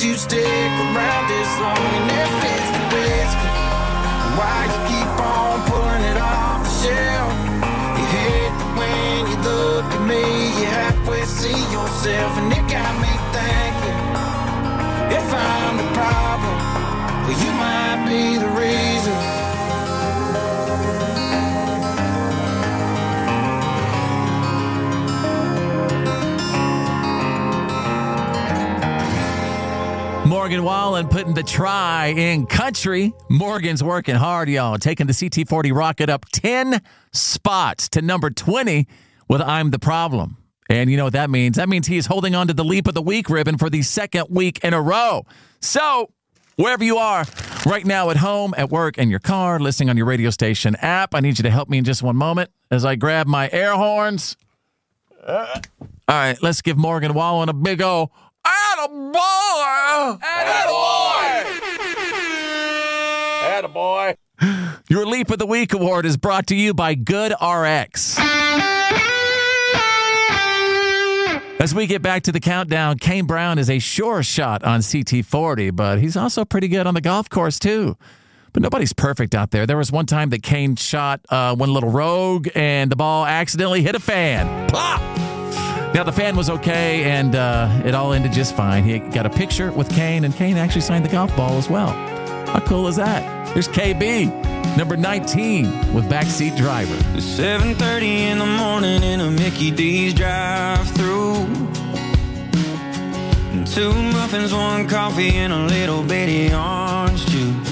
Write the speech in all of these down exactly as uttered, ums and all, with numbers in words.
you stick around this long? And if it's the whiskey, why you keep on pulling it off the shelf? You hate when you look at me, you halfway see yourself, and it got me thinking, if I'm the problem, well, you might be the reason. Morgan Wallen putting the try in country. Morgan's working hard, y'all. Taking the C T forty rocket up ten spots to number twenty with I'm the Problem. And you know what that means? That means he is holding on to the Leap of the Week ribbon for the second week in a row. So, wherever you are right now, at home, at work, in your car, listening on your radio station app, I need you to help me in just one moment as I grab my air horns. Uh, all right, let's give Morgan Wallen a big O. Attaboy! Attaboy! Attaboy! Your Leap of the Week award is brought to you by GoodRx. As we get back to the countdown, Kane Brown is a sure shot on C T forty, but he's also pretty good on the golf course, too. But nobody's perfect out there. There was one time that Kane shot uh, one little rogue, and the ball accidentally hit a fan. Plop! Now, the fan was okay, and uh, it all ended just fine. He got a picture with Kane, and Kane actually signed the golf ball as well. How cool is that? Here's K B, number nineteen, with Backseat Driver. It's seven thirty in the morning in a Mickey D's drive-thru. Two muffins, one coffee, and a little bitty orange juice.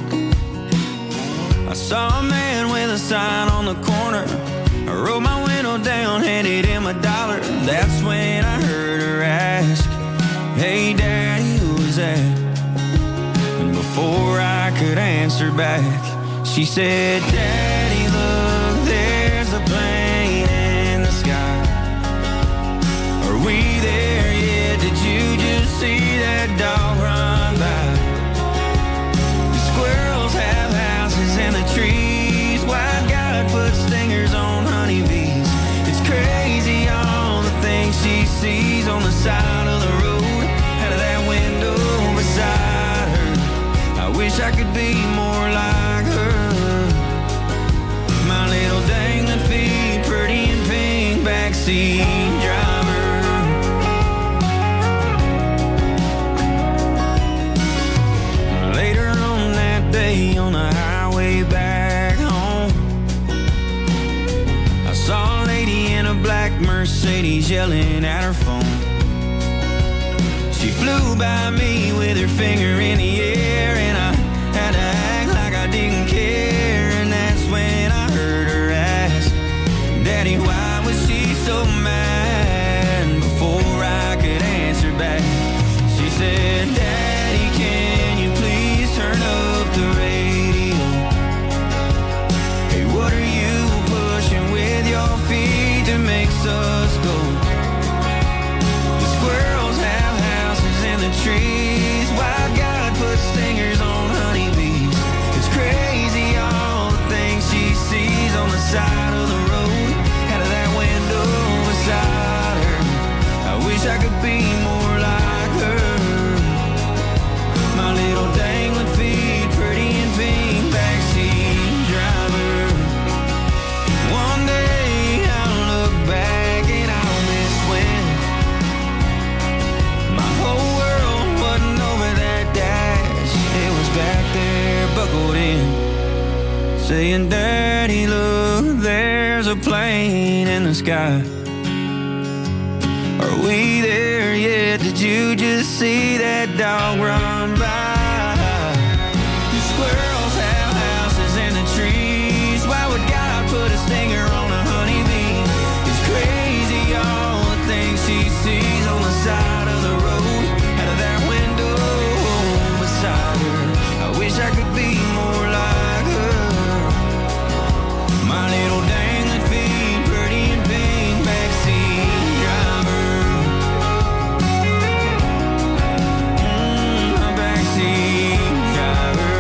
I saw a man with a sign on the corner. I rolled my window down, handed him a dollar. That's when I heard her ask, hey, Daddy, who's that? And before I could answer back, she said, Daddy, look, there's a plane in the sky. Are we there yet? Did you just see that dog run by? The squirrels have houses in the trees. Why God put stingers on honeybees? It's crazy all the things she sees on the side of the road, out of that window beside her. I wish I could be more like her. My little dangling feet, pretty and pink, backseat driver. Later on that day on the highway back home, I saw a lady in a black Mercedes yelling at her phone. She flew by me with her finger in the air, and I had to act like I didn't care. And that's when I heard her ask, Daddy, why was she so mad? Before I could answer back, she said, Daddy, can you please turn up the radio? Hey, what are you pushing with your feet that makes us go? The squirrels have houses in the trees. Why God put stingers on honeybees? It's crazy all the things she sees on the side of the road, out of that window beside her. I wish I could be more like her. My little dangling feet, pretty and pink, backseat driver. One day I'll look back and I'll miss when my whole world wasn't over that dash. It was back there, buckled in, saying, Daddy, look, there's a plane in the sky. Are we there yet? Did you just see that dog run by? The squirrels have houses in the trees. Why would God put a stinger on a honeybee? It's crazy all the things she sees on the side of the road, out of that window beside her. I wish I could be more like her. My little dangling feet, pretty and pink, backseat driver. Mm, my backseat driver.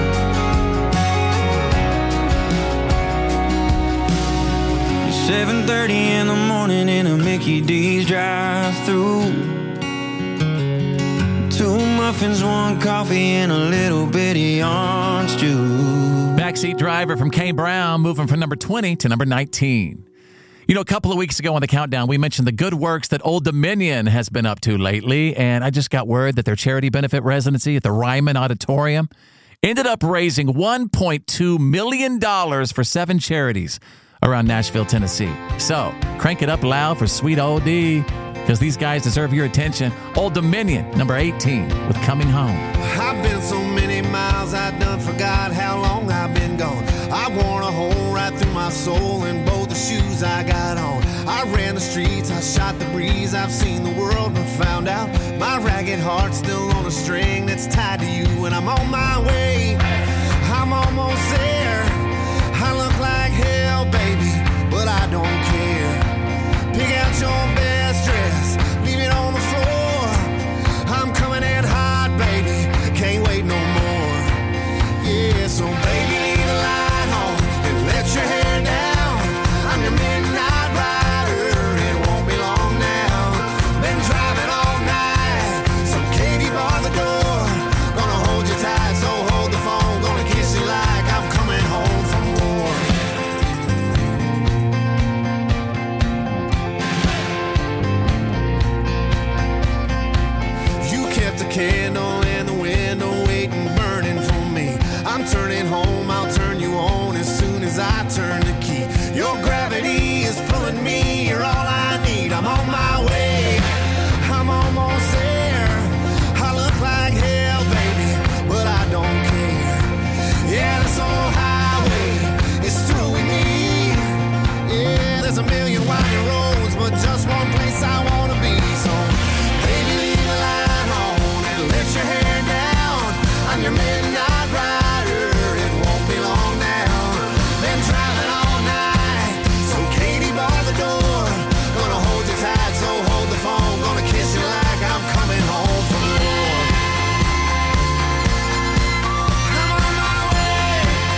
It's seven thirty in the morning in a Mickey D's drive-thru. Two muffins, one coffee, and a little bitty orange juice. Backseat Driver from Kane Brown, moving from number twenty to number nineteen. You know, a couple of weeks ago on the countdown, we mentioned the good works that Old Dominion has been up to lately, and I just got word that their charity benefit residency at the Ryman Auditorium ended up raising one point two million dollars for seven charities around Nashville, Tennessee. So, crank it up loud for Sweet Old D, because these guys deserve your attention. Old Dominion, number eighteen, with Coming Home. I've been so many miles, I done forgot how long I've been gone. I worn a hole right through my soul in both the shoes I got on. I ran the streets, I shot the breeze, I've seen the world and found out my ragged heart's still on a string that's tied to you, and I'm on my way. I'm almost there. I look like hell, baby, but I don't care. Pick out your best dress, leave it on the floor. I'm coming in hot, baby, can't wait no more. Yeah, so baby, leave the light on and let your hair down. I'm your midnight rider, it won't be long now. Been driving all night, so Katie bar the door. Gonna hold you tight, so hold the phone. Gonna kiss you like I'm coming home from war. You kept a candle in the window, waiting, burning for me. I'm turning home, I'll turn you on as soon as I turn the key. Your gravity is pulling me, you're all I need. I'm on my way, I'm almost there. I look like hell, baby, but I don't care. Yeah, this old highway is through with me. Yeah, there's a million winding roads, but just one place I wanna be. So, baby, leave the light on and let your hair down. I'm your midnight rider, it won't be long now. Been driving all night, so Katie bar the door. Gonna hold you tight, so hold the phone. Gonna kiss you like I'm coming home from war. I'm on my way.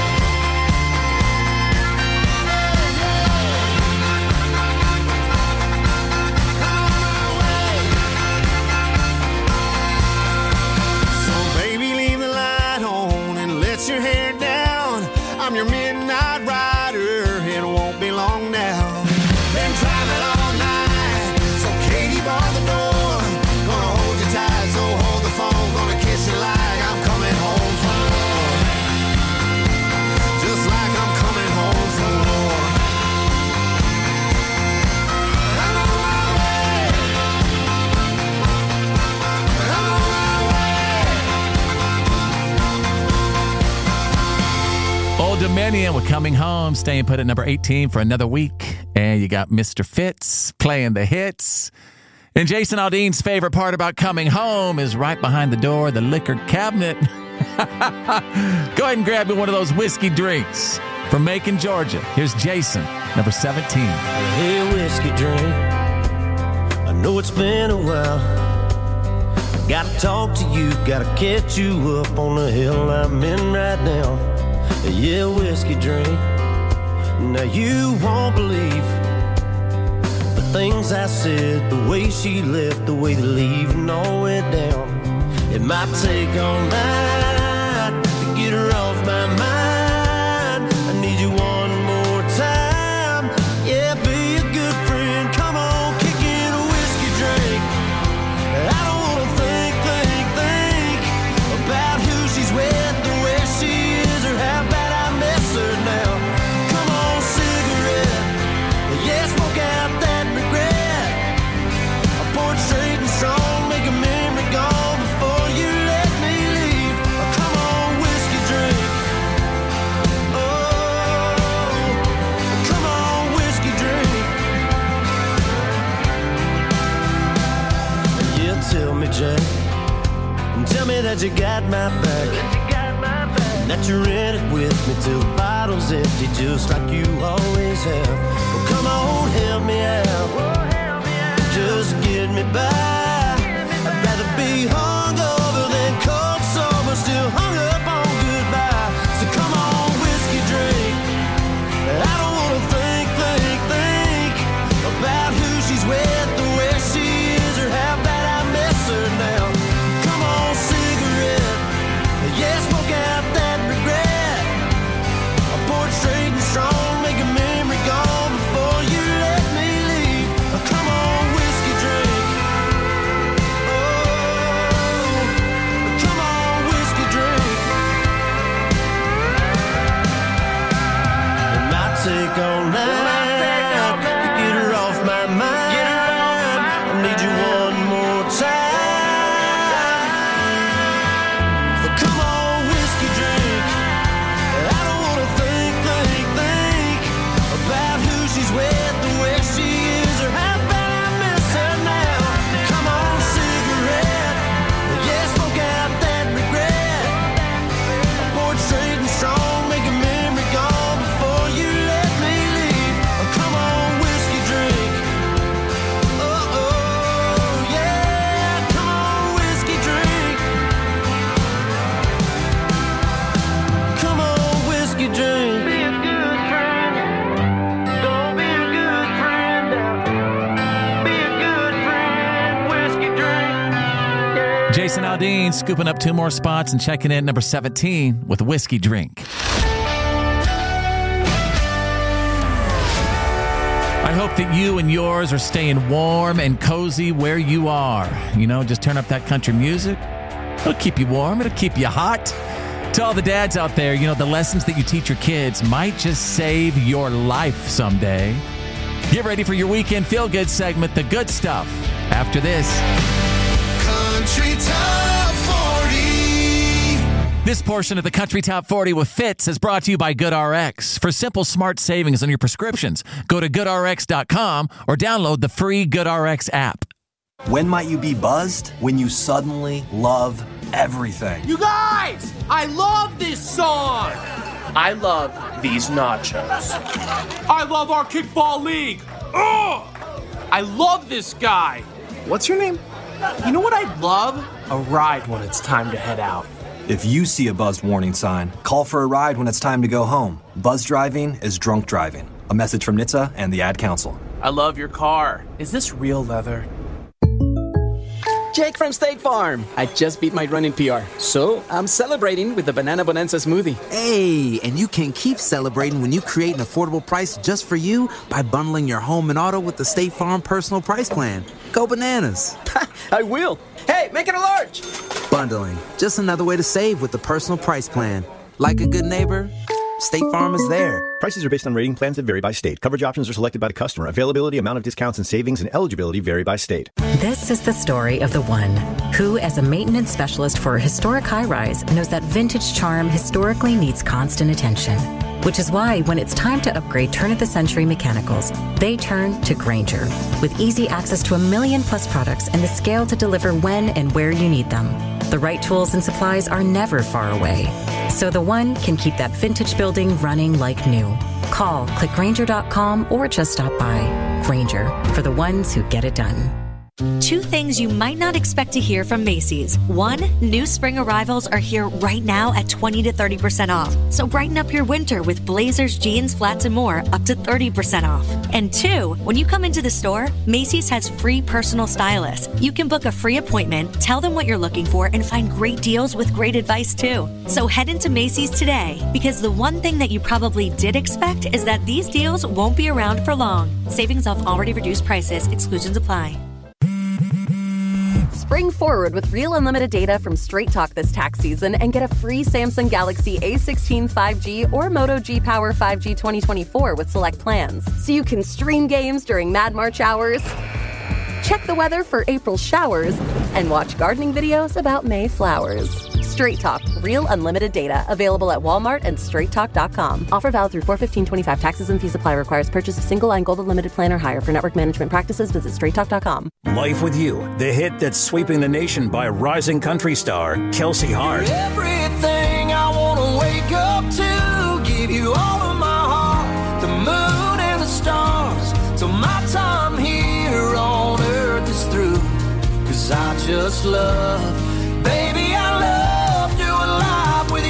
So baby, leave the light on and let your hair down. I'm your midnight rider, it won't be long now. Been driving all night, so Katie bar the door. Gonna hold you tight, so hold the phone. Gonna kiss you like I'm coming home from war. Just like I'm coming home from war. I'm on my way. I'm on my way. Old Dominion with Coming Home, staying put at number eighteen for another week. And you got Mister Fitz playing the hits. And Jason Aldean's favorite part about coming home is right behind the door, the liquor cabinet. Go ahead and grab me one of those whiskey drinks from Macon, Georgia. Here's Jason, number seventeen. Hey, whiskey drink, I know it's been a while. I gotta talk to you, gotta catch you up on the hill I'm in right now. Yeah, whiskey drink, now you won't believe the things I said, the way she left, the way they're leaving all went down. It might take all night to get her off my mind. I need you one more time. Yeah, be a good friend. Come on, kick in a whiskey drink. I don't wanna think, think, think about who she's with, or where she is, or how bad I miss her now. Come on, cigarette. Yeah, smoke out that regret. I pour it straight and strong, make a memory gone before you let me leave. Oh, come on, whiskey drink. Oh, come on, whiskey drink. Yeah, tell me, Jack, tell me that you got my back, and that you're in it with me till the bottle's empty, just like you always have. Well, come on, help me out. Just get me by. I'd rather be hungover than cold sober, still hung up on goodbye. So come on, whiskey drink. I don't wanna think, think, think about who she's with, or where she is, or how bad I miss her now. Come on, see Jason Aldean scooping up two more spots and checking in number seventeen with Whiskey Drink. I hope that you and yours are staying warm and cozy where you are. You know, just turn up that country music. It'll keep you warm. It'll keep you hot. To all the dads out there, you know, the lessons that you teach your kids might just save your life someday. Get ready for your weekend feel-good segment, The Good Stuff, after this. Country Top forty. This portion of the Country Top forty with Fitz is brought to you by GoodRx. For simple, smart savings on your prescriptions, go to good r x dot com or download the free GoodRx app. When might you be buzzed? When you suddenly love everything. You guys, I love this song. I love these nachos. I love our kickball league. Ugh! I love this guy. What's your name? You know what I'd love? A ride when it's time to head out. If you see a buzzed warning sign, call for a ride when it's time to go home. Buzz driving is drunk driving. A message from N H T S A and the Ad Council. I love your car. Is this real leather? Jake from State Farm. I just beat my running P R, so I'm celebrating with the Banana Bonanza smoothie. Hey, and you can keep celebrating when you create an affordable price just for you by bundling your home and auto with the State Farm Personal Price Plan. Go bananas. I will. Hey, make it a large. Bundling, just another way to save with the Personal Price Plan. Like a good neighbor, State Farm is there. Prices are based on rating plans that vary by state. Coverage options are selected by the customer. Availability, amount of discounts and savings, and eligibility vary by state. This is the story of the one who, as a maintenance specialist for a historic high-rise, knows that vintage charm historically needs constant attention. Which is why when it's time to upgrade turn-of-the-century mechanicals, they turn to Grainger. With easy access to a million plus products and the scale to deliver when and where you need them. The right tools and supplies are never far away. So the one can keep that vintage building running like new. Call, click Grainger dot com, or just stop by. Grainger, for the ones who get it done. Two things you might not expect to hear from Macy's. One, new spring arrivals are here right now at twenty to thirty percent off. So brighten up your winter with blazers, jeans, flats, and more up to thirty percent off. And two, when you come into the store, Macy's has free personal stylists. You can book a free appointment, tell them what you're looking for, and find great deals with great advice too. So head into Macy's today, because the one thing that you probably did expect is that these deals won't be around for long. Savings off already reduced prices. Exclusions apply. Spring forward with real unlimited data from Straight Talk this tax season and get a free Samsung Galaxy A sixteen five G or Moto G Power five G twenty twenty-four with select plans. So you can stream games during Mad March hours, check the weather for April showers, and watch gardening videos about May flowers. Straight Talk, real unlimited data. Available at Walmart and straight talk dot com. Offer valid through four fifteen twenty-five. Taxes and fees apply. Requires purchase of single line gold unlimited plan or higher. For network management practices, visit straight talk dot com. Life with You, the hit that's sweeping the nation by rising country star Kelsey Hart. Everything I want to wake up to, give you all of my heart, the moon and the stars, till my time here on earth is through. Cause I just love, baby, I love doing life with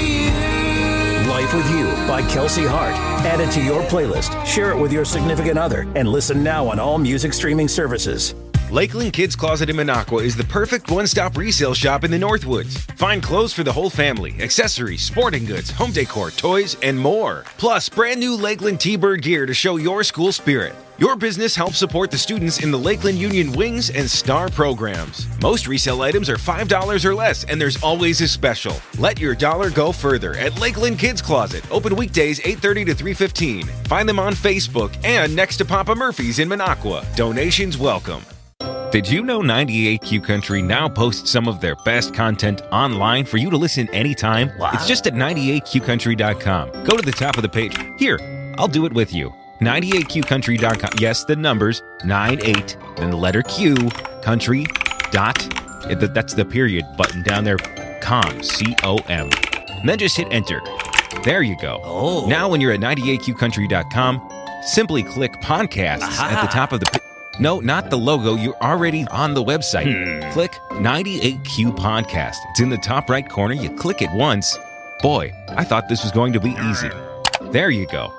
you. Life with You by Kelsey Hart. Add it to your playlist, share it with your significant other, and listen now on all music streaming services. Lakeland Kids Closet in Minocqua is the perfect one-stop resale shop in the Northwoods. Find clothes for the whole family, accessories, sporting goods, home decor, toys, and more. Plus, brand new Lakeland T-Bird gear to show your school spirit. Your business helps support the students in the Lakeland Union Wings and STAR programs. Most resale items are five dollars or less, and there's always a special. Let your dollar go further at Lakeland Kids Closet. Open weekdays eight thirty to three fifteen. Find them on Facebook and next to Papa Murphy's in Minocqua. Donations welcome. Did you know ninety-eight Q Country now posts some of their best content online for you to listen anytime? Wow. It's just at ninety-eight q country dot com. Go to the top of the page. Here, I'll do it with you. ninety-eight q country dot com. Yes, the numbers, ninety-eight, then the letter Q, country, dot, that's the period button down there, com, C O M. And then just hit enter. There you go. Oh. Now when you're at ninety-eight q country dot com, simply click podcasts Aha. at the top of the page. No, not the logo. You're already on the website. Hmm. Click ninety-eight Q Podcast. It's in the top right corner. You click it once. Boy, I thought this was going to be easy. There you go.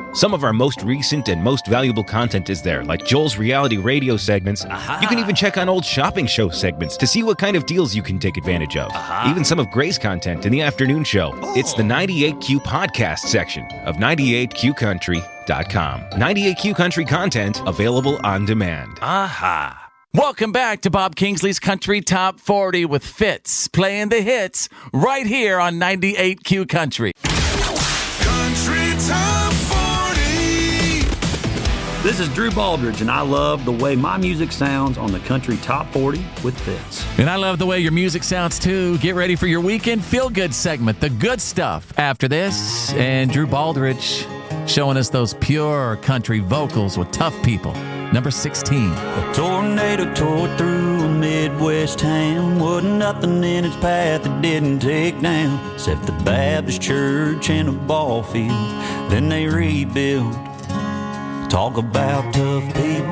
Some of our most recent and most valuable content is there, like Joel's reality radio segments. Aha. You can even check on old shopping show segments to see what kind of deals you can take advantage of. Aha. Even some of Gray's content in the afternoon show. Oh. It's the ninety-eight Q podcast section of ninety-eight Q country dot com. ninety-eight Q Country content available on demand. Aha. Welcome back to Bob Kingsley's Country Top forty with Fitz, playing the hits right here on ninety-eight Q Country. Country Top forty. This is Drew Baldridge, and I love the way my music sounds on the Country Top forty with Fitz. And I love the way your music sounds, too. Get ready for your weekend feel-good segment, The Good Stuff, after this. And Drew Baldridge showing us those pure country vocals with Tough People. Number sixteen. A tornado tore through a Midwest town. Wasn't nothing in its path it didn't take down, except the Baptist church and a ball field. Then they rebuilt. Talk about tough people.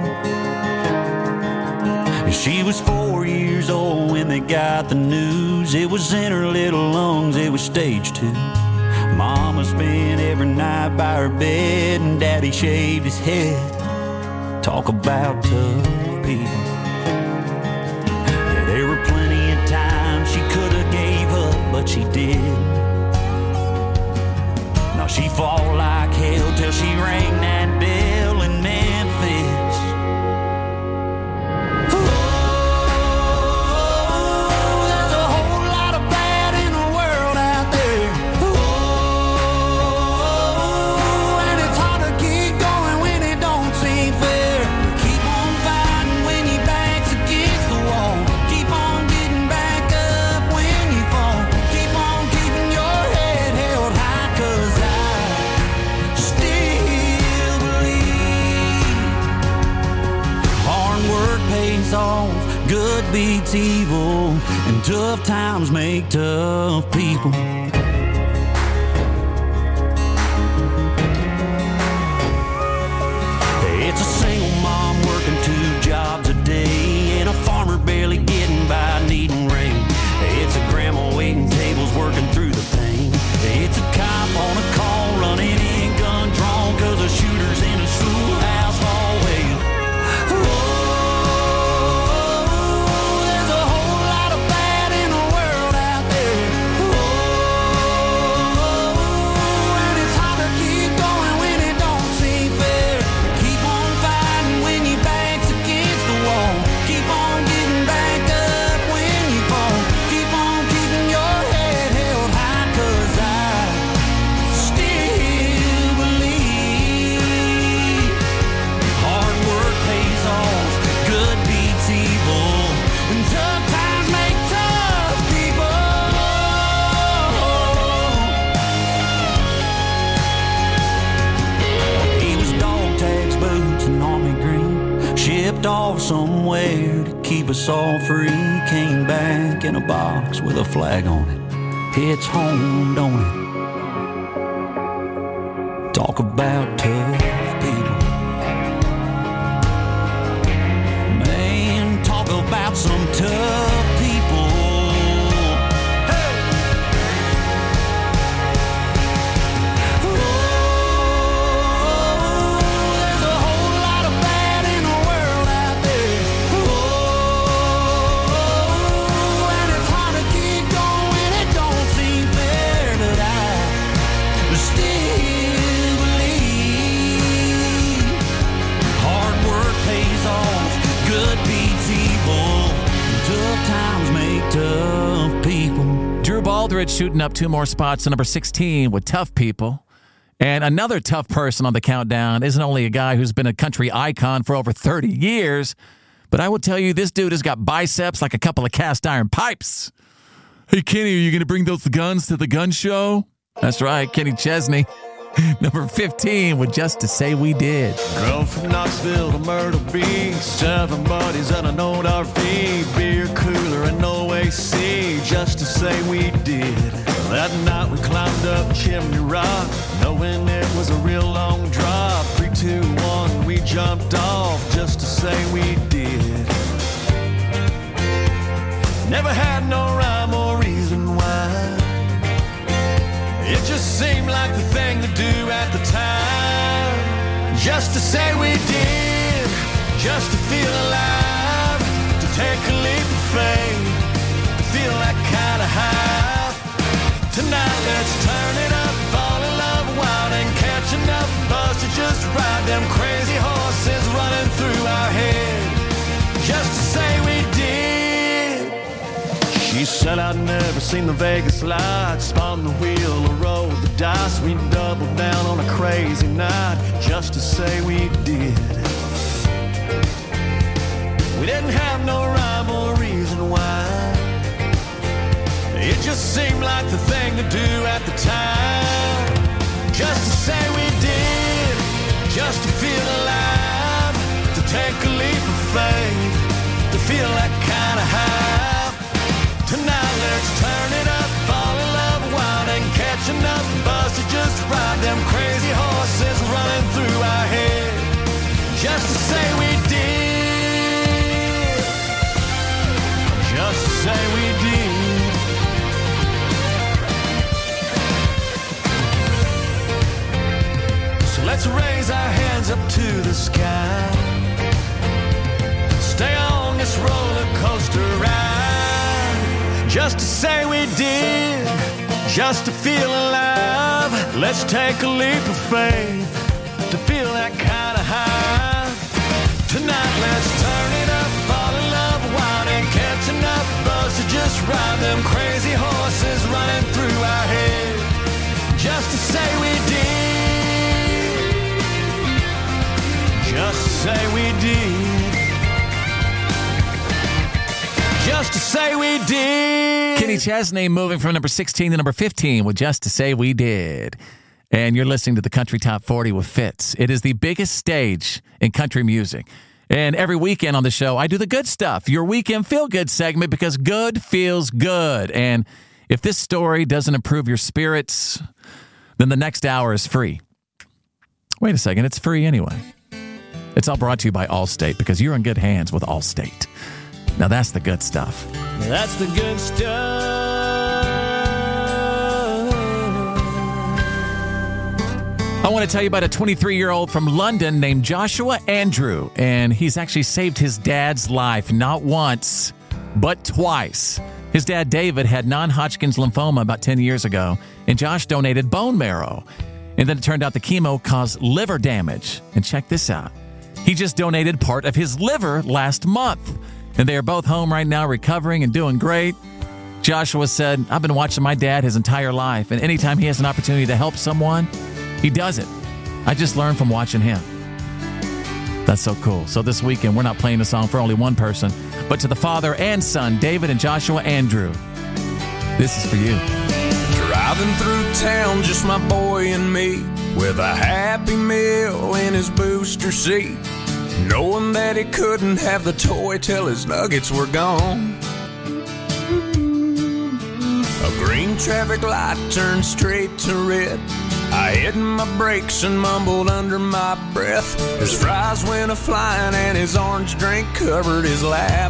She was four years old when they got the news. It was in her little lungs, it was stage two. Mama spent every night by her bed, and Daddy shaved his head. Talk about tough people. Yeah, there were plenty of times she could have gave up, but she did. Now she fought like hell till she rang that bell in Memphis. Oh, there's a whole lot of bad in the world out there. Oh, and it's hard to keep going when it don't seem fair. Good beats evil, and tough times make tough people. It's a single mom working two jobs a day, and a farmer barely getting by needing rain. It's a grandma waiting tables working through the pain. It's a cop on a call running in gun drawn, cause a shooter's in a schoolhouse hallway. Oh, off somewhere to keep us all free. Came back in a box with a flag on it. It's home, don't it? Talk about tough people. Man, talk about some tough people. Drew Baldridge shooting up two more spots to number sixteen with Tough People. And another tough person on the countdown isn't only a guy who's been a country icon for over thirty years, but I will tell you, this dude has got biceps like a couple of cast iron pipes. Hey, Kenny, are you going to bring those guns to the gun show? That's right, Kenny Chesney. Number fifteen with Just to Say We Did. Drove from Knoxville to Myrtle Beach, seven buddies and an old R V, beer cooler and no A C, just to say we did. That night we climbed up Chimney Rock, knowing it was a real long drop. Three, two, one, we jumped off, just to say we did. Never had no rhyme or reason why. It just seemed like the thing to do at the time. say we did, just to feel alive, to take a leap of faith, to feel that kind of high. Tonight let's turn it up, fall in love wild and catch enough buzz to just ride them crazy horses running through our head, just to say we did. She said I'd never seen the Vegas lights, spun the wheel or rolled the dice. We doubled down on a crazy night, just to say we did. We didn't have no rhyme or reason why. It just seemed like the thing to do at the time, just to say we did, just to feel alive, to take a leap of faith, to feel that kind of high. Tonight let's turn it up, fall in love wild and catch enough buzz to just ride them crazy horses running through our head, just to say we did, just to say we did. So let's raise our hands up to the sky, stay on this roller coaster ride, just to say we did, just to feel alive. Let's take a leap of faith, to feel that kind of high. Tonight let's turn it up, fall in love wild and catch enough buzz to just ride them crazy horses running through our head, just to say we did, just to say we did, just to say we did. Kenny Chesney moving from number sixteen to number fifteen with Just to Say We Did. And you're listening to the Country Top forty with Fitz. It is the biggest stage in country music. And every weekend on the show, I do the good stuff, your weekend feel-good segment, because good feels good. And if this story doesn't improve your spirits, then the next hour is free. Wait a second, it's free anyway. It's all brought to you by Allstate, because you're in good hands with Allstate. Now that's the good stuff. That's the good stuff. I want to tell you about a twenty-three-year-old from London named Joshua Andrew, and he's actually saved his dad's life not once, but twice. His dad, David, had non-Hodgkin's lymphoma about ten years ago, and Josh donated bone marrow. And then it turned out the chemo caused liver damage. And check this out. He just donated part of his liver last month, and they are both home right now recovering and doing great. Joshua said, I've been watching my dad his entire life, and anytime he has an opportunity to help someone, he does it. I just learned from watching him. That's so cool. So this weekend, we're not playing the song for only one person, but to the father and son, David and Joshua Andrew. This is for you. Driving through town, just my boy and me, with a Happy Meal in his booster seat, knowing that he couldn't have the toy till his nuggets were gone. A green traffic light turned straight to red. I hit my brakes and mumbled under my breath. His fries went a-flying and his orange drink covered his lap.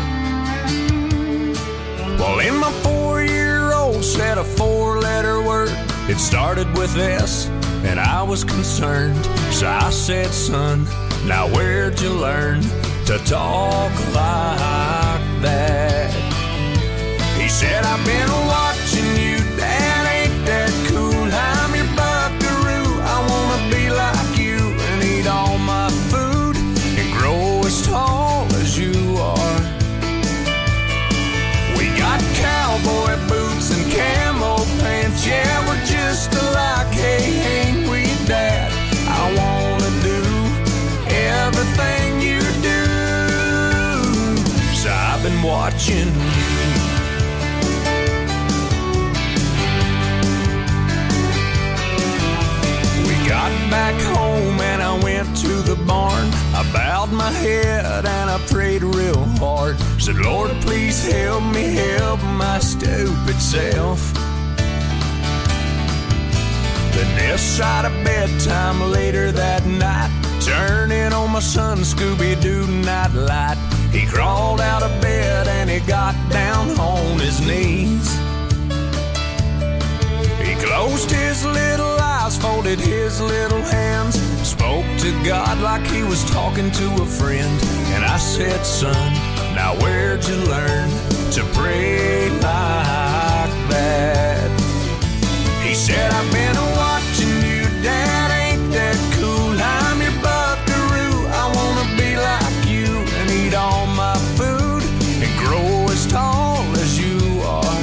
Well, in my four-year-old said a four-letter word. It started with S, and I was concerned. So I said, son, now where'd you learn to talk like that? He said, I've been watching you, Dad, ain't that cool? I'm your buckaroo, I wanna be like you and eat all my food and grow as tall as you are. We got cowboy boots and camo pants, yeah, we're just alike, hey, ain't we, Dad? I wanna do everything you do, so I've been watching you. Got back home and I went to the barn. I bowed my head and I prayed real hard. Said, Lord, please help me help my stupid self. Then this side of bedtime later that night, turning on my son Scooby-Doo night light. He crawled out of bed and he got down on his knees. He closed his little eyes, folded folded his little hands, spoke to God like he was talking to a friend. And I said, son, now where'd you learn to pray like that? He said, I've been watching you, Dad, ain't that cool? I'm your buckaroo, I wanna be like you and eat all my food and grow as tall as you are.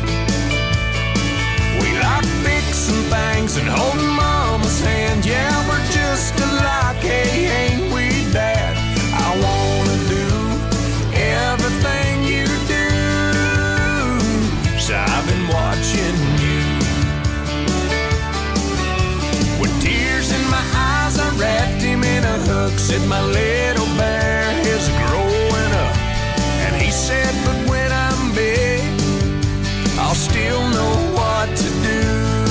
We like fixing things and holding Mama's hand, yeah, we're just alike, hey, ain't we, Dad? I wanna do everything you do, so I've been watching you. With tears in my eyes, I wrapped him in a hug, said my little bear is growing up. And he said, but when I'm big, I'll still know what to do.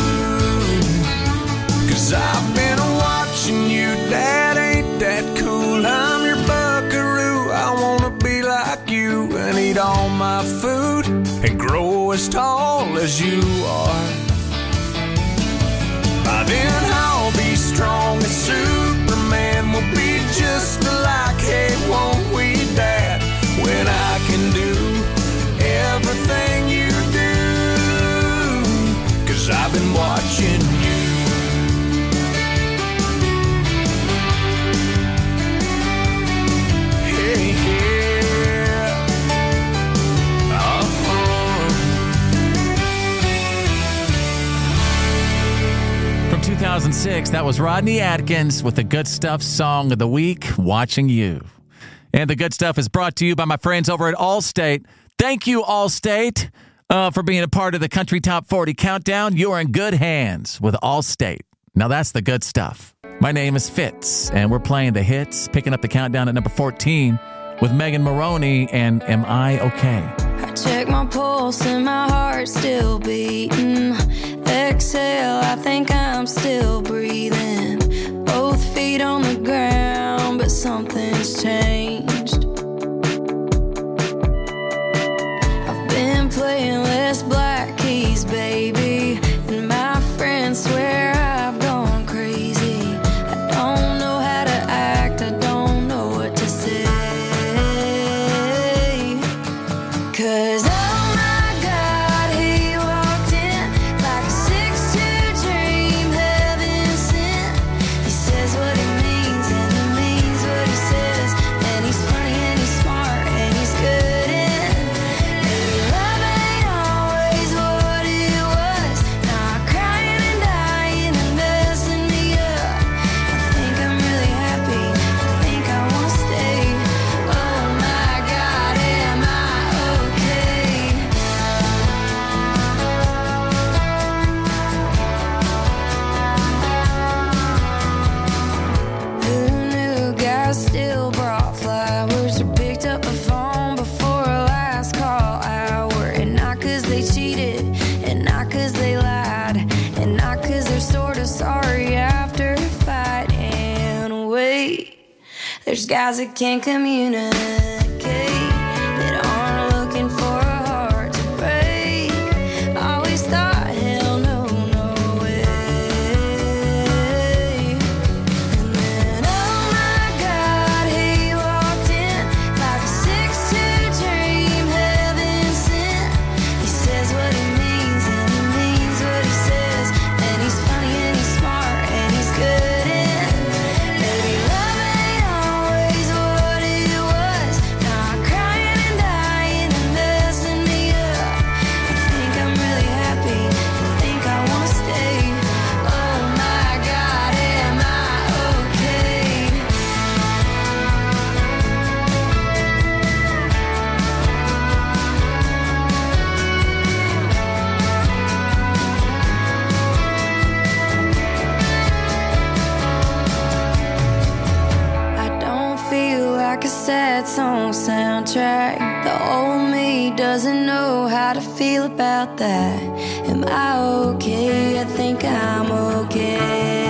Cause I've been watching you, Dad, ain't that cool? I'm your buckaroo, I wanna be like you and eat all my food and grow as tall as you are. By then I'll be strong as Superman, we'll be just alike, hey, won't we, Dad? When I can do everything you do, cause I've been watching you. Hey, yeah. Uh-huh. From two thousand six, that was Rodney Atkins with the Good Stuff Song of the Week, Watching You. And the Good Stuff is brought to you by my friends over at Allstate. Thank you, Allstate, uh, for being a part of the Country Top forty Countdown. You're in good hands with Allstate. Now that's the good stuff. My name is Fitz, and we're playing the hits, picking up the countdown at number fourteen with Megan Maroney and Am I Okay? I check my pulse and my heart's still beating. Exhale, I think I'm still breathing. Both feet on the ground, but something's changed. I've been playing less black keys, baby, and my friends swear I've gone crazy. I don't know how to act, I don't know what to say. Cause oh my God, he walked in like a six two dream, heaven sent. He says what he means and he means what he says. And he's funny and he's smart and he's good in. Maybe love ain't always what it was. Now I'm crying and dying and messing me up. I think I'm really happy, I think I wanna stay. Oh my God, am I okay? Who knew guys still brought flowers or picked up the phone before a last call hour? And not cause they cheated, and not cause they lied, and not cause they're sorta sorry after a fight. And wait, there's guys that can't communicate, that aren't looking for a heart to break. Always thought, hell no, no way. And then, oh my God, he walked in like a six two dream, heaven sent. He says what he means and he means what he says. And he's funny and he's smart and he's good in. Maybe love ain't always what it was. Now I'm crying and dying and messing me up. I think I'm really happy, I think I wanna stay. Oh my God, am I okay? I don't feel like a sad song soundtrack. The old me doesn't know how to feel about that. Am I okay? I think I'm okay.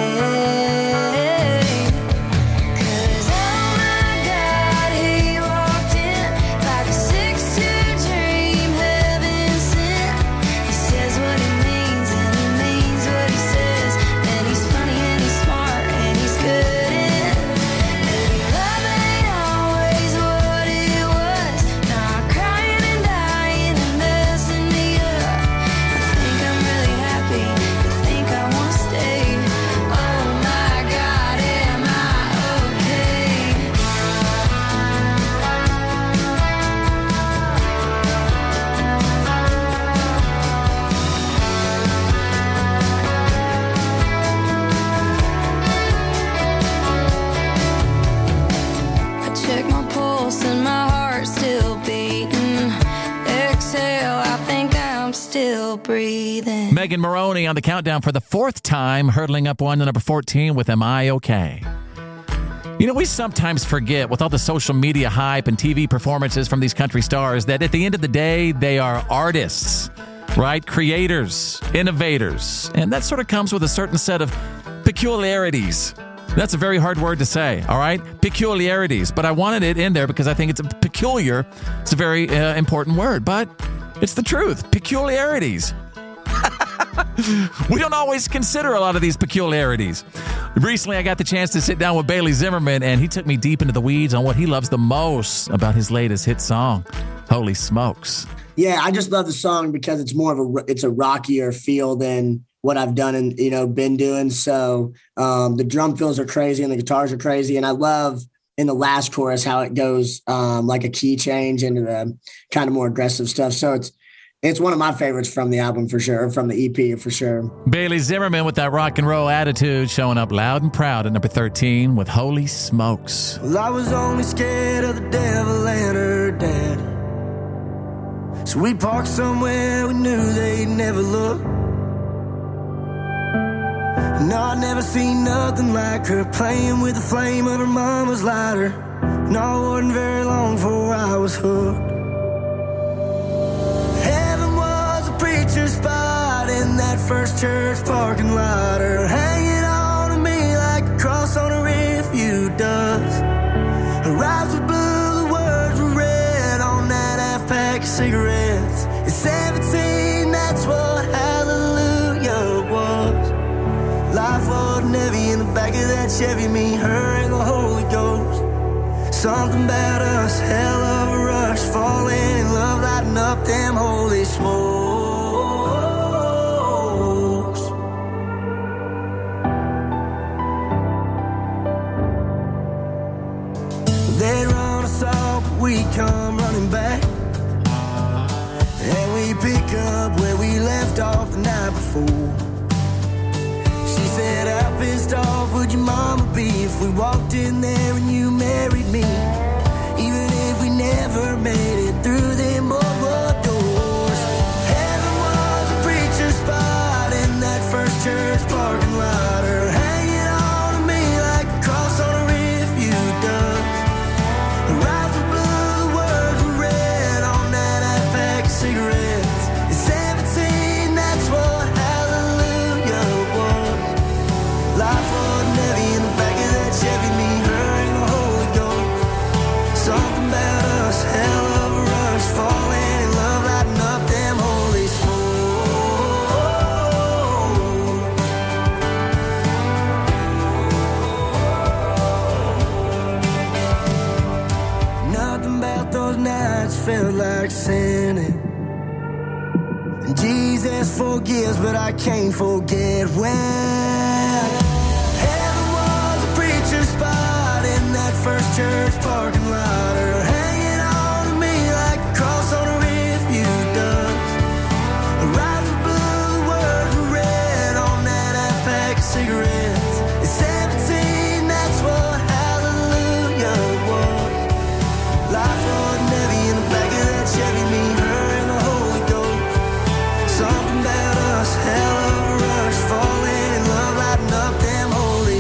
Cause oh my God, he walked in like a six two dream, heaven sent. He says what he means and he means what he says. And he's funny breathing. Megan Maroney on the countdown for the fourth time, hurdling up one to number fourteen with Am I Okay? You know, we sometimes forget with all the social media hype and T V performances from these country stars that at the end of the day, they are artists, right? Creators, innovators. And that sort of comes with a certain set of peculiarities. That's a very hard word to say, all right? Peculiarities. But I wanted it in there because I think it's a peculiar. It's a very uh, important word, but it's the truth. Peculiarities. We don't always consider a lot of these peculiarities. Recently, I got the chance to sit down with Bailey Zimmerman, and he took me deep into the weeds on what he loves the most about his latest hit song, Holy Smokes. Yeah, I just love the song because it's more of a, it's a rockier feel than what I've done and, you know, been doing. So um, the drum fills are crazy and the guitars are crazy. And I love in the last chorus how it goes um, like a key change into the kind of more aggressive stuff. So it's, It's one of my favorites from the album for sure, from the E P for sure. Bailey Zimmerman with that rock and roll attitude showing up loud and proud at number thirteen with Holy Smokes. Well, I was only scared of the devil and her dad. So we parked somewhere we knew they'd never look. No, I'd never seen nothing like her playing with the flame of her mama's lighter. No, it wasn't very long before I was hooked. Preacher spot in that first church parking lot, her hanging on to me like a cross on a refuge does. Her eyes were blue, the words were red on that half pack of cigarettes. At seventeen, that's what hallelujah was. Life wasn't heavy in the back of that Chevy, me, her, and the Holy Ghost. Something about us, hell of a rush, falling in love, lighting up them holy smokes. They'd run us off, but we come running back. And we pick up where we left off the night before. She said, how pissed off would your mama be if we walked in there and you married me? Even if we never made it through them boardwalk doors. Heaven was a preacher spot in that first church parking lot. Her hanging on to me like a cross on a refuge does. Her eyes were blue, the words were red on that half pack of cigarettes. At seventeen, that's what hallelujah was. Life wasn't heavy in the back of that Chevy, me, her, and the Holy Ghost. Something about us, hell of a rush, falling in love, lighting up them holy smokes. Nothing about those nights felt like sinning. And Jesus forgives, but I can't forget when heaven was a preacher spot in that first church parking lot. Her hanging on to me like a cross on a refuge does. Her eyes were blue, the words were red on that half pack of cigarettes. At seventeen, that's what hallelujah was. Life wasn't heavy in the back of that Chevy, me, her, and the Holy Ghost. Something about us, hell of a rush, falling in love, lighting up them holy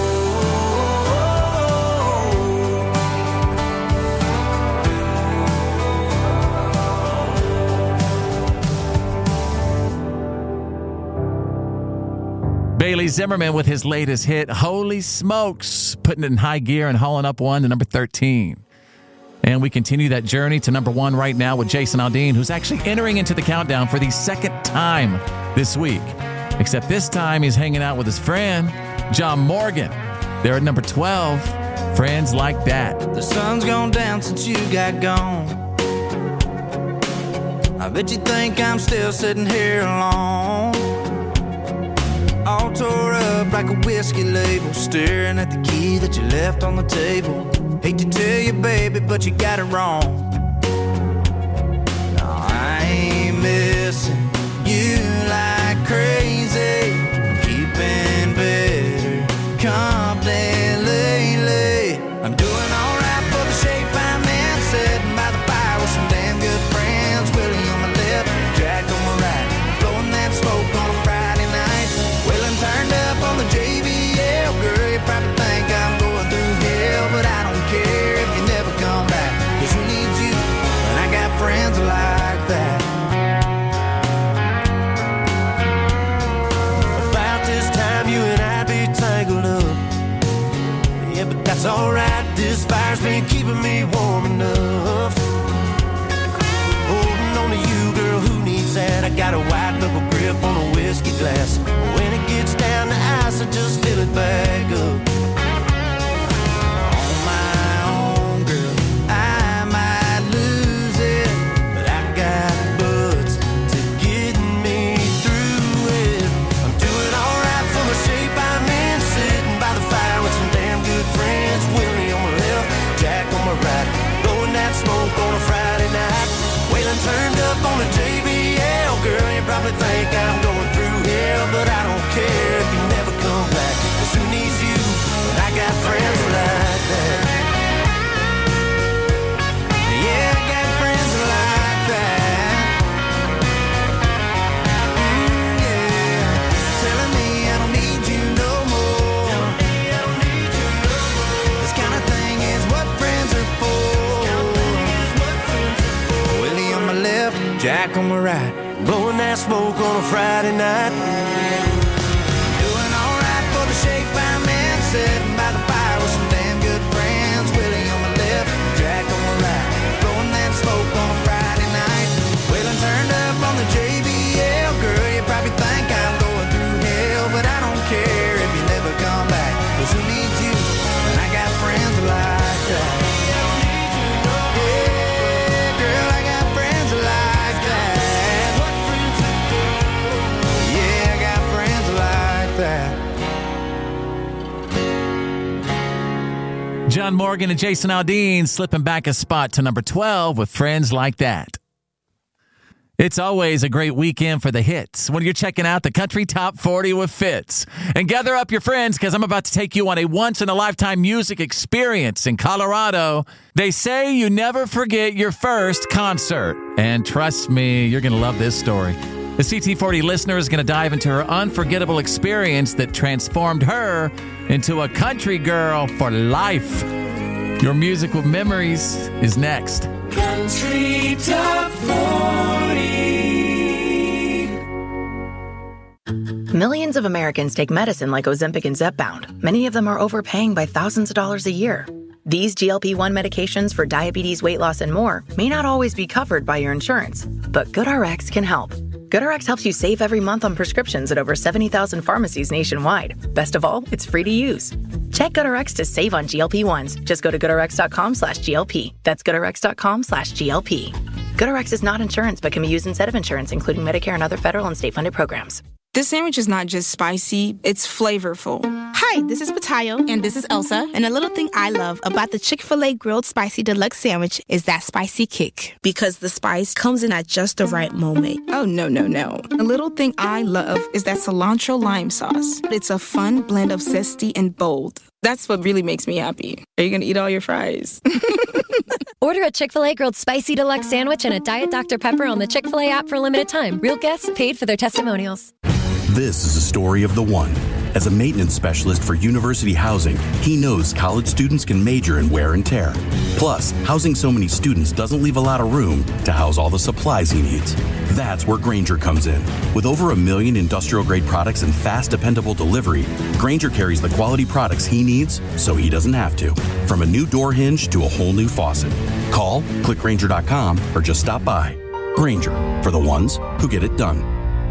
smokes. Bailey Zimmerman with his latest hit, Holy Smokes, putting it in high gear and hauling up one to number thirteen. And we continue that journey to number one right now with Jason Aldean, who's actually entering into the countdown for the second time this week. Except this time he's hanging out with his friend, John Morgan. They're at number twelve, Friends Like That. The sun's gone down since you got gone. I bet you think I'm still sitting here alone, all tore up like a whiskey label, staring at the key that you left on the table. Hate to tell you, baby, but you got it wrong. No, I ain't missing you like crazy. Keeping better company lately. I'm doing alright for the shape I'm in, sitting by the fire with some damn good friends. Willie on my left, Jack on my right, blowing that smoke It's alright, this fire's been keeping me warm enough. Holding on to you, girl, who needs that? I got a white knuckle grip on a whiskey glass. When it gets down to ice, I just fill it back up. On my own, girl, I might lose it, but I got buds to get me through it. I'm doing alright for my shape I'm in, sitting by the fire with some damn good friends. Willie on my left, Jack on my right, blowing that smoke on a Friday night. Waylon turned up on a J B L. Girl, you probably think I'm going through hell, but I don't care if you never come back. 'Cause who needs you when I got friends like that? Yeah, I got friends like that. Mm, yeah, telling me I don't need you no more. This kind of thing is what friends are for. Willie on my left, Jack on my right, blowing that smoke on a Friday night. Doing alright for the shape I'm in, sitting by the fire with some damn good friends. Willie on my left, Jack on my right, blowing that smoke on a Friday night. Waylon turned up on the J B L. Girl, you probably think I'm going through hell, but I don't care if you never come back. 'Cause who needs you when I got friends like that? Yeah, girl, I got friends like that. Yeah, I got friends like that. John Morgan and Jason Aldean slipping back a spot to number twelve with Friends Like That. It's always a great weekend for the hits when you're checking out the Country Top forty with Fitz. And gather up your friends because I'm about to take you on a once-in-a-lifetime music experience in Colorado. They say you never forget your first concert. And trust me, you're going to love this story. The C T forty listener is going to dive into her unforgettable experience that transformed her into a country girl for life. Your musical memories is next. Country Top forty. Millions of Americans take medicine like Ozempic and Zepbound. Many of them are overpaying by thousands of dollars a year. These G L P one medications for diabetes, weight loss, and more may not always be covered by your insurance, but GoodRx can help. GoodRx helps you save every month on prescriptions at over seventy thousand pharmacies nationwide. Best of all, it's free to use. Check GoodRx to save on G L P ones. Just go to goodrx.com slash GLP. That's goodrx.com slash GLP. GoodRx is not insurance, but can be used instead of insurance, including Medicare and other federal and state-funded programs. This sandwich is not just spicy, it's flavorful. Hi, this is Patayo. And this is Elsa. And a little thing I love about the Chick-fil-A Grilled Spicy Deluxe Sandwich is that spicy kick. Because the spice comes in at just the right moment. Oh, no, no, no. A little thing I love is that cilantro lime sauce. It's a fun blend of zesty and bold. That's what really makes me happy. Are you going to eat all your fries? Order a Chick-fil-A Grilled Spicy Deluxe Sandwich and a Diet Doctor Pepper on the Chick-fil-A app for a limited time. Real guests paid for their testimonials. This is a story of the one. As a maintenance specialist for University Housing, he knows college students can major in wear and tear. Plus, housing so many students doesn't leave a lot of room to house all the supplies he needs. That's where Grainger comes in. With over a million industrial-grade products and fast, dependable delivery, Grainger carries the quality products he needs so he doesn't have to. From a new door hinge to a whole new faucet. Call, click Grainger dot com, or just stop by. Grainger, for the ones who get it done.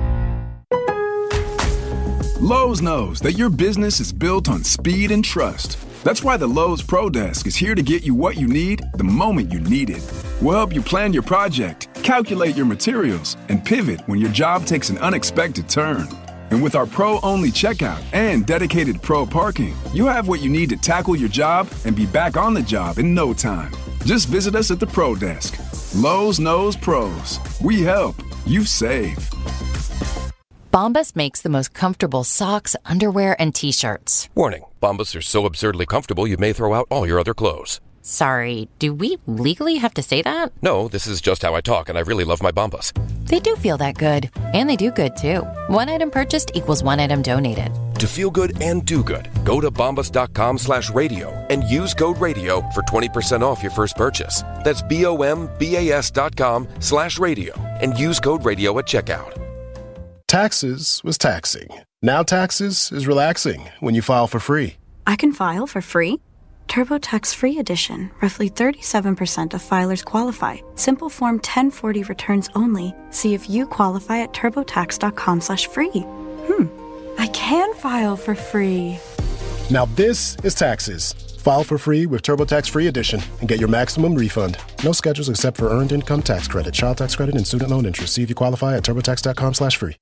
Lowe's knows that your business is built on speed and trust. That's why the Lowe's Pro Desk is here to get you what you need the moment you need it. We'll help you plan your project, calculate your materials, and pivot when your job takes an unexpected turn. And with our Pro-only checkout and dedicated Pro parking, you have what you need to tackle your job and be back on the job in no time. Just visit us at the Pro Desk. Lowe's knows pros. We help. You save. Bombas makes the most comfortable socks, underwear, and T-shirts. Warning, Bombas are so absurdly comfortable you may throw out all your other clothes. Sorry, do we legally have to say that? No, this is just how I talk, and I really love my Bombas. They do feel that good. And they do good, too. One item purchased equals one item donated. To feel good and do good, go to bombas.com slash radio and use code radio for twenty percent off your first purchase. That's B-O-M-B-A-S dot com slash radio and use code radio at checkout. Taxes was taxing. Now taxes is relaxing when you file for free. I can file for free? TurboTax Free Edition. Roughly thirty-seven percent of filers qualify. Simple Form ten forty returns only. See if you qualify at turbotax.com slash free. Hmm. I can file for free. Now this is taxes. File for free with TurboTax Free Edition and get your maximum refund. No schedules except for earned income tax credit, child tax credit, and student loan interest. See if you qualify at turbotax.com slash free.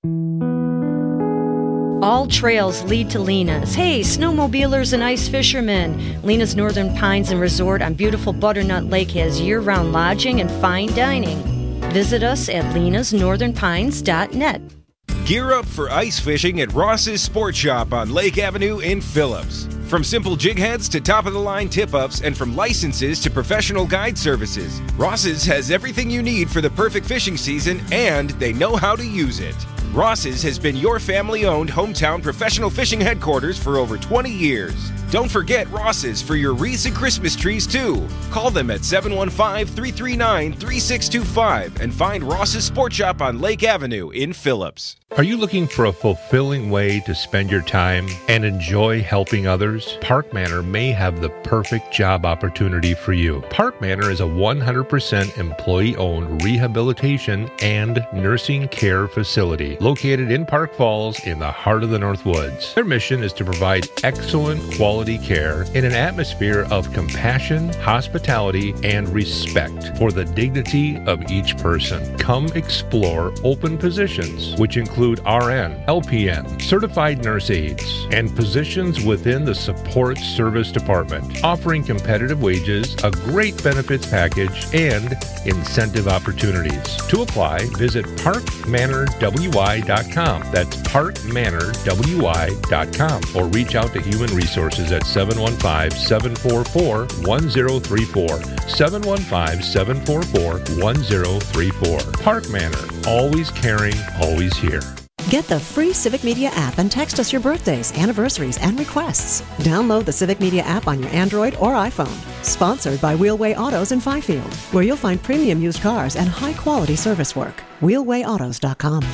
All trails lead to Lena's. Hey, snowmobilers and ice fishermen. Lena's Northern Pines and Resort on beautiful Butternut Lake has year-round lodging and fine dining. Visit us at lenas northern pines dot net. Gear up for ice fishing at Ross's Sport Shop on Lake Avenue in Phillips. From simple jig heads to top-of-the-line tip-ups and from licenses to professional guide services, Ross's has everything you need for the perfect fishing season, and they know how to use it. Ross's has been your family-owned hometown professional fishing headquarters for over twenty years. Don't forget Ross's for your wreaths and Christmas trees, too. Call them at seven one five, three three nine, three six two five and find Ross's Sport Shop on Lake Avenue in Phillips. Are you looking for a fulfilling way to spend your time and enjoy helping others? Park Manor may have the perfect job opportunity for you. Park Manor is a one hundred percent employee-owned rehabilitation and nursing care facility located in Park Falls in the heart of the Northwoods. Their mission is to provide excellent quality care in an atmosphere of compassion, hospitality, and respect for the dignity of each person. Come explore open positions, which include R N, L P N, certified nurse aides, and positions within the support service department, offering competitive wages, a great benefits package, and incentive opportunities. To apply, visit park manor w i dot com. That's park manor w i dot com, or reach out to Human Resources at seven one five, seven four four, one zero three four, seven one five, seven four four, one zero three four. Park Manor, always caring, always here. Get the free Civic Media app and text us your birthdays, anniversaries, and requests. Download the Civic Media app on your Android or iPhone. Sponsored by Wheelway Autos in Fifield, where you'll find premium used cars and high-quality service work. wheelway autos dot com.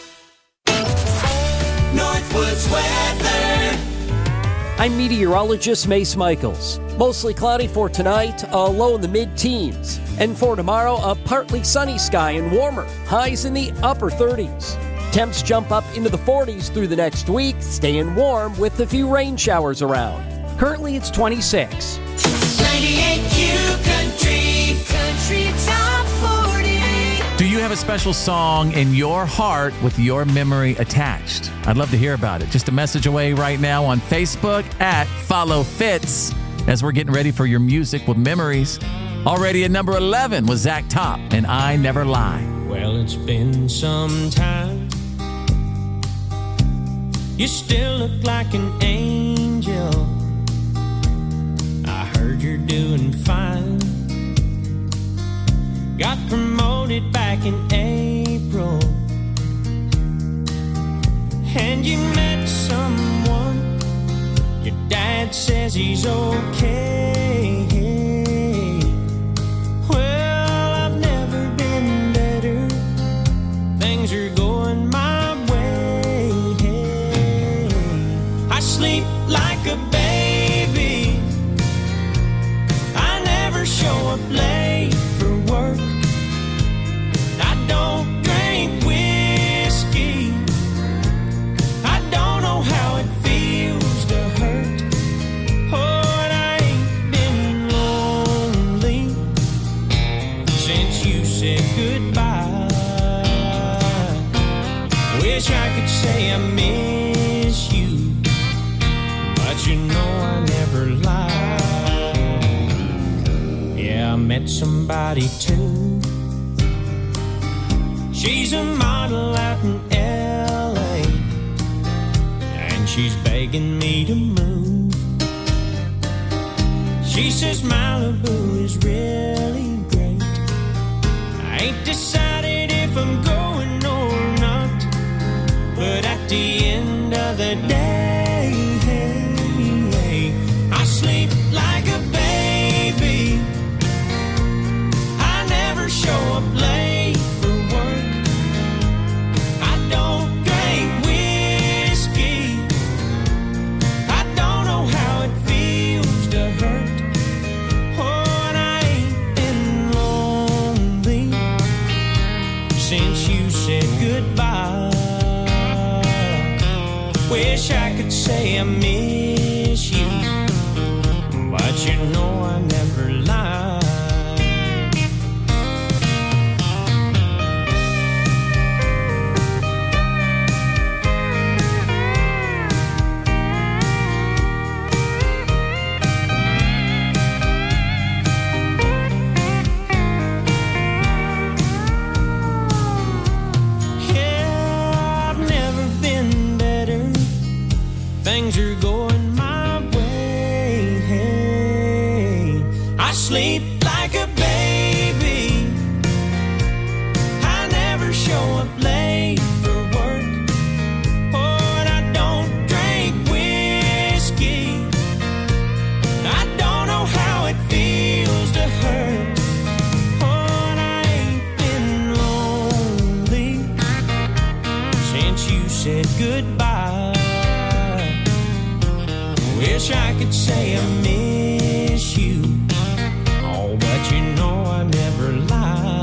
Northwoods weather. I'm meteorologist Mace Michaels. Mostly cloudy for tonight, a low in the mid-teens. And for tomorrow, a partly sunny sky and warmer, highs in the upper thirties. Temps jump up into the forties through the next week, staying warm with a few rain showers around. Currently, it's twenty-six. ninety-eight Q Country, Country Top forty. Do you have a special song in your heart with your memory attached? I'd love to hear about it. Just a message away right now on Facebook at Follow Fits as we're getting ready for your music with memories. Already at number eleven was Zach Top and I Never Lie. Well, it's been some time. You still look like an angel. I heard you're doing fine. Got promoted back in April. And you met someone. Your dad says he's okay. Well, I've never been better. Things are going my way. I sleep like a baby. I never show up late for work. I don't drink whiskey. I don't know how it feels to hurt. Oh, and I ain't been lonely since you said goodbye. Wish I could say I miss you, but you know I never lie. Yeah, I met somebody too. She's a model out in L A, and she's begging me to move. She says Malibu is really great. I ain't decided if I'm going or not, but at the end of the day, I sleep like a baby. I never show up late for work. I don't drink whiskey. I don't know how it feels to hurt. Wish I could say I miss you, but you know I never lie. Things are going my way. Hey, I sleep like a baby. I never show up late for work. Oh, and I don't drink whiskey. I don't know how it feels to hurt. Oh, and I ain't been lonely since you said goodbye. Wish I could say I miss you, oh, but you know I never lied.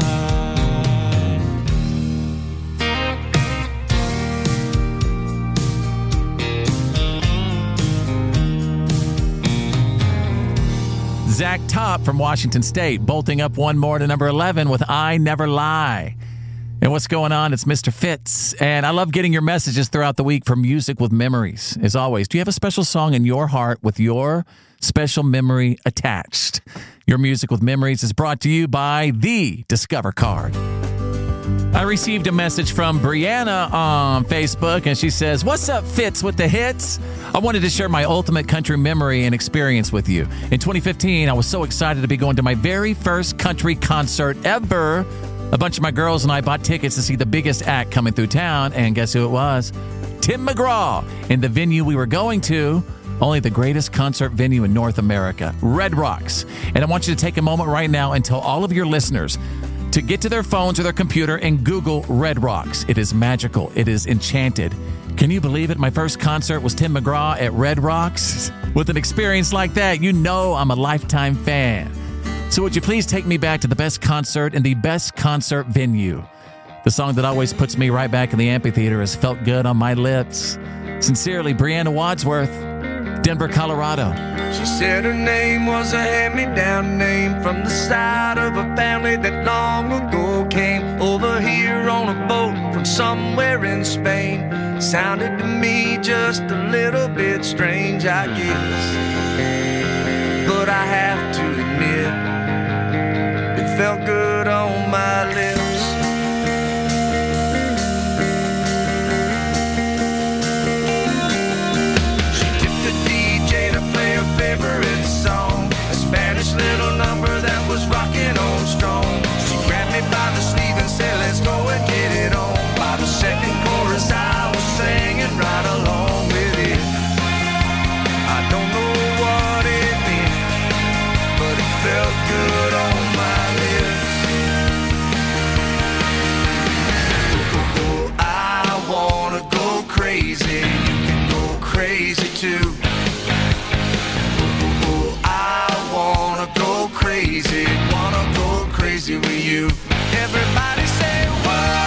Zach Top from Washington State, bolting up one more to number eleven with I Never Lie. And what's going on? It's Mister Fitz. And I love getting your messages throughout the week for Music with Memories. As always, do you have a special song in your heart with your special memory attached? Your Music with Memories is brought to you by the Discover Card. I received a message from Brianna on Facebook, and she says, "What's up, Fitz, with the hits? I wanted to share my ultimate country memory and experience with you. In twenty fifteen, I was so excited to be going to my very first country concert ever. A bunch of my girls and I bought tickets to see the biggest act coming through town, and guess who it was? Tim McGraw. In the venue we were going to, only the greatest concert venue in North America, Red Rocks. And I want you to take a moment right now and tell all of your listeners to get to their phones or their computer and Google Red Rocks. It is magical. It is enchanted. Can you believe it? My first concert was Tim McGraw at Red Rocks. With an experience like that, you know I'm a lifetime fan. So would you please take me back to the best concert in the best concert venue? The song that always puts me right back in the amphitheater has felt good on my lips. Sincerely, Brianna Wadsworth, Denver, Colorado. She said her name was a hand-me-down name from the side of a family that long ago came over here on a boat from somewhere in Spain. Sounded to me just a little bit strange, I guess. But I have to admit, it felt good on my lips. She tipped the D J to play her favorite song, a Spanish little number that was rocking on strong. She grabbed me by the sleeve and said, let's go and get it on. By the second chorus I was singing right along with it. I don't know what it meant, but it felt good on my lips. Oh, I wanna go crazy, you can go crazy too. Oh, I wanna go crazy, wanna go crazy with you. Everybody say, whoa.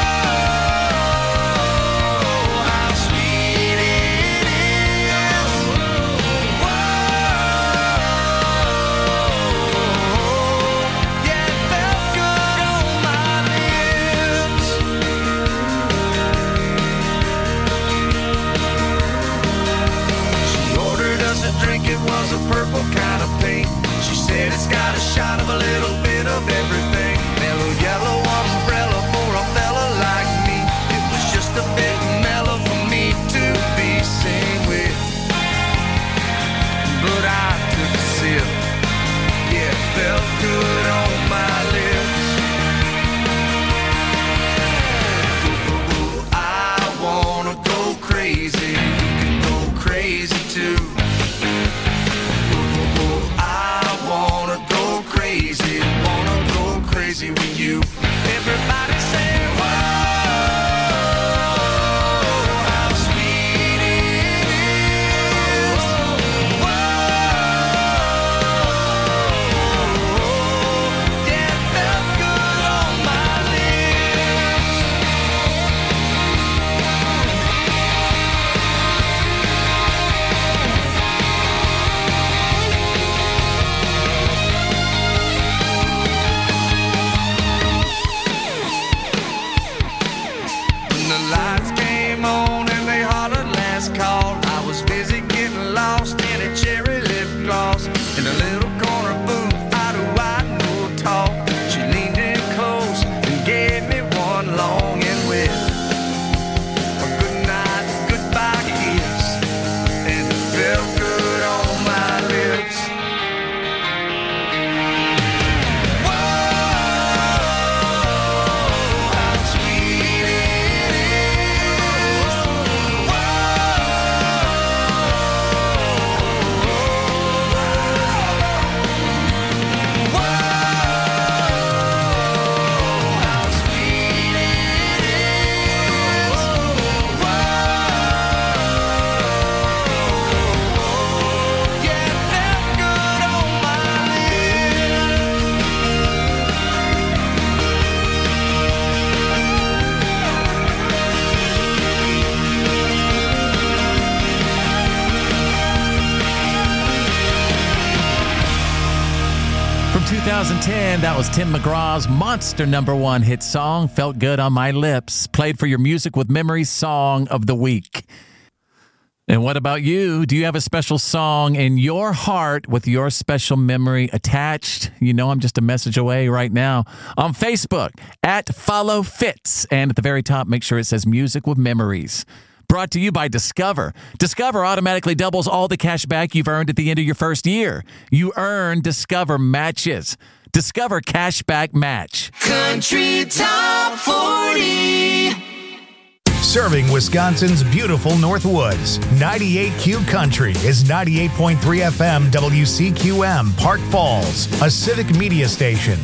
It was a purple kind of paint. She said it's got a shot of a little bit of everything. Mellow yellow umbrella for a fella like me. It was just a bit mellow for me to be seen with. But I took a sip. Yeah, it felt good on my lips. Ooh, I wanna go crazy. You can go crazy too. Crazy, wanna go crazy with you. Everybody say, whoa, how sweet it is. Whoa, yeah, it felt good on my lips. two thousand ten, that was Tim McGraw's monster number one hit song, Felt Good on My Lips, played for your Music with Memories Song of the Week. And what about you? Do you have a special song in your heart with your special memory attached? You know I'm just a message away right now. On Facebook, at Follow Fits. And at the very top, make sure it says Music with Memories. Brought to you by Discover. Discover automatically doubles all the cash back you've earned at the end of your first year. You earn Discover matches. Discover Cashback Match. Country Top forty. Serving Wisconsin's beautiful North Woods. ninety-eight Q Country is ninety-eight point three F M W C Q M, Park Falls, a civic media station.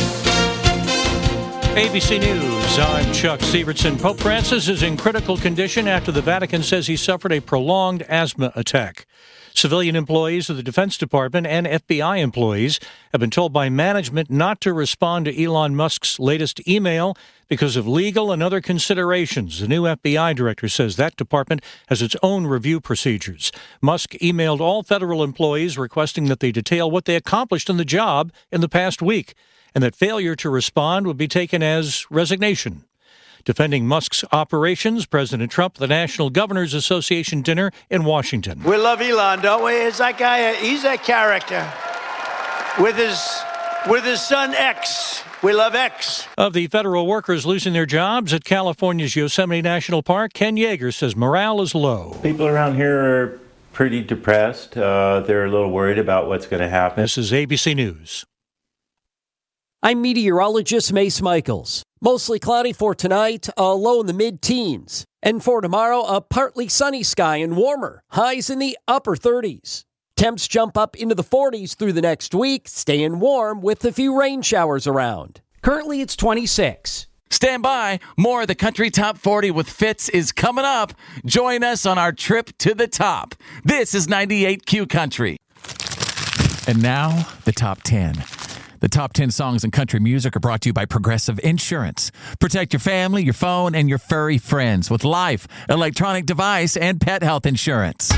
A B C News, I'm Chuck Severson. Pope Francis is in critical condition after the Vatican says he suffered a prolonged asthma attack. Civilian employees of the Defense Department and F B I employees have been told by management not to respond to Elon Musk's latest email because of legal and other considerations. The new F B I director says that department has its own review procedures. Musk emailed all federal employees requesting that they detail what they accomplished in the job in the past week, and that failure to respond would be taken as resignation. Defending Musk's operations, President Trump at the National Governors Association dinner in Washington. We love Elon, don't we? Is that guy, he's a character. With his, with his son X. We love X. Of the federal workers losing their jobs at California's Yosemite National Park, Ken Yeager says morale is low. People around here are pretty depressed. Uh, they're a little worried about what's going to happen. This is A B C News. I'm meteorologist Mace Michaels. Mostly cloudy for tonight, a low in the mid-teens. And for tomorrow, a partly sunny sky and warmer, highs in the upper thirties. Temps jump up into the forties through the next week, staying warm with a few rain showers around. Currently, it's twenty-six. Stand by. More of the Country Top forty with Fitz is coming up. Join us on our trip to the top. This is ninety-eight Q Country. And now, the top ten. The top ten songs in country music are brought to you by Progressive Insurance. Protect your family, your phone, and your furry friends with life, electronic device, and pet health insurance.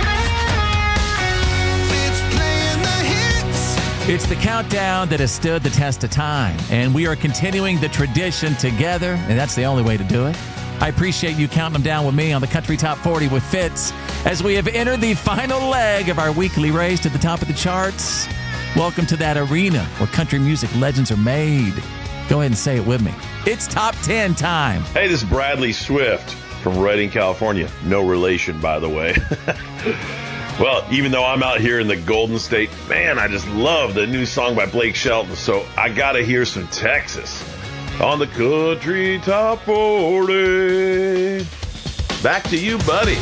It's the countdown that has stood the test of time, and we are continuing the tradition together, and that's the only way to do it. I appreciate you counting them down with me on the Country Top forty with Fitz as we have entered the final leg of our weekly race to the top of the charts. Welcome to that arena where country music legends are made. Go ahead and say it with me. It's top ten time. Hey, this is Bradley Swift from Redding, California. No relation, by the way. Well, even though I'm out here in the Golden State, man, I just love the new song by Blake Shelton, so I gotta hear some Texas on the Country Top forty. Back to you, buddy.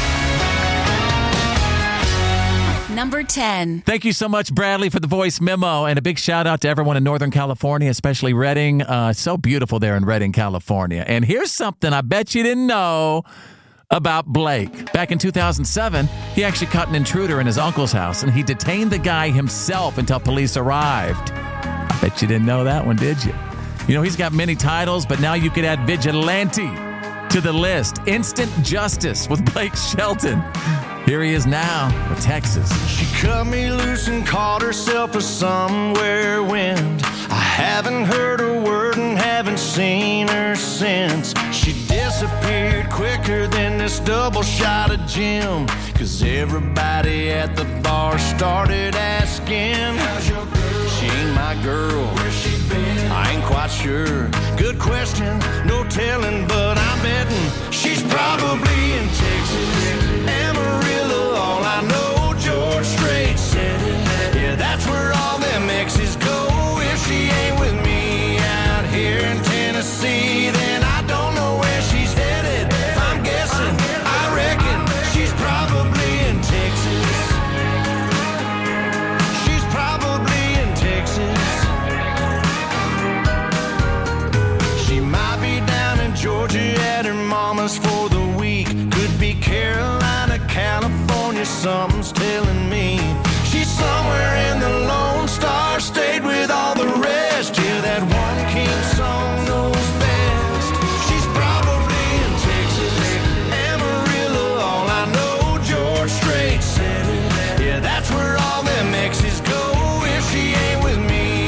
Number ten. Thank you so much, Bradley, for the voice memo, and a big shout out to everyone in Northern California, especially Redding. Uh, so beautiful there in Redding, California. And here's something I bet you didn't know about Blake. Back in two thousand seven, he actually caught an intruder in his uncle's house, and he detained the guy himself until police arrived. I bet you didn't know that one, did you? You know, he's got many titles, but now you could add Vigilante to the list. Instant Justice with Blake Shelton. Here he is now with Texas. She cut me loose and caught herself a somewhere wind. I haven't heard a word and haven't seen her since. She disappeared quicker than this double shot of gin. Cause everybody at the bar started asking, how's your girl? She ain't my girl. Where's she been? I ain't quite sure. Good question, no telling, but I'm betting she's probably in Texas. Amarillo, all I know, George Strait said it. Yeah, that's where all them exes go. If she ain't with me out here in Tennessee, then I don't know where she's headed. If I'm guessing, I reckon she's probably in Texas. She's probably in Texas. She might be down in Georgia at her mama's for the week. Could be Carolina, California, something's telling me. She's somewhere in the Lone Star State with all the rest. Yeah, that one king song knows best. She's probably in Texas. Amarillo, all I know, George Strait said it. Yeah, that's where all them exes go. If she ain't with me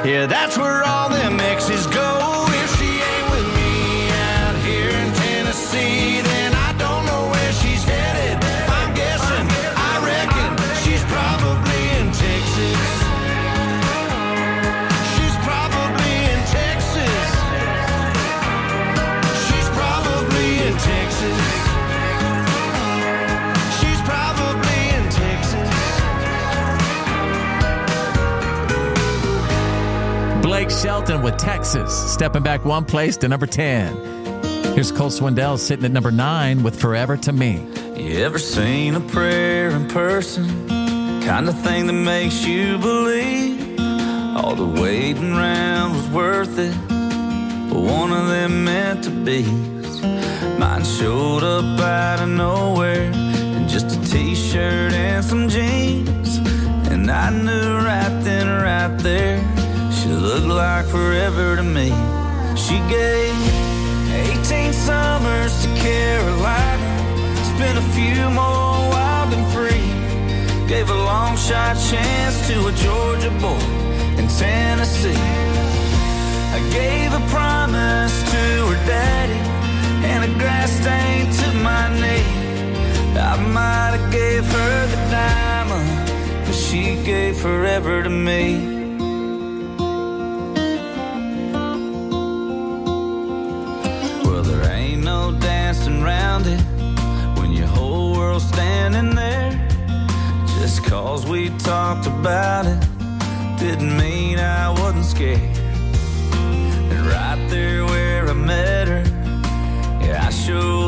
Yeah, that's where all them exes go. If she ain't with me out here in Tennessee, then I don't know where she's headed. If I'm guessing, I reckon she's probably in Texas. She's probably in Texas. She's probably in Texas. She's probably in Texas. Blake Shelton with Texas, stepping back one place to number ten. Here's Cole Swindell sitting at number nine with Forever to Me. You ever seen a prayer in person? Kind of thing that makes you believe all the waiting around was worth it, but one of them meant to be. Mine showed up out of nowhere in just a t-shirt and some jeans, and I knew right then, right there, she looked like forever to me. She gave eighteen summers to Carolina, spent a few more wild and free, gave a long shot chance to a Georgia boy in Tennessee. I gave a promise to her daddy and a grass stain to my knee. I might have gave her the diamond, but she gave forever to me. Dancing around it when your whole world's standing there. Just cause we talked about it didn't mean I wasn't scared. And right there where I met her, yeah, I showed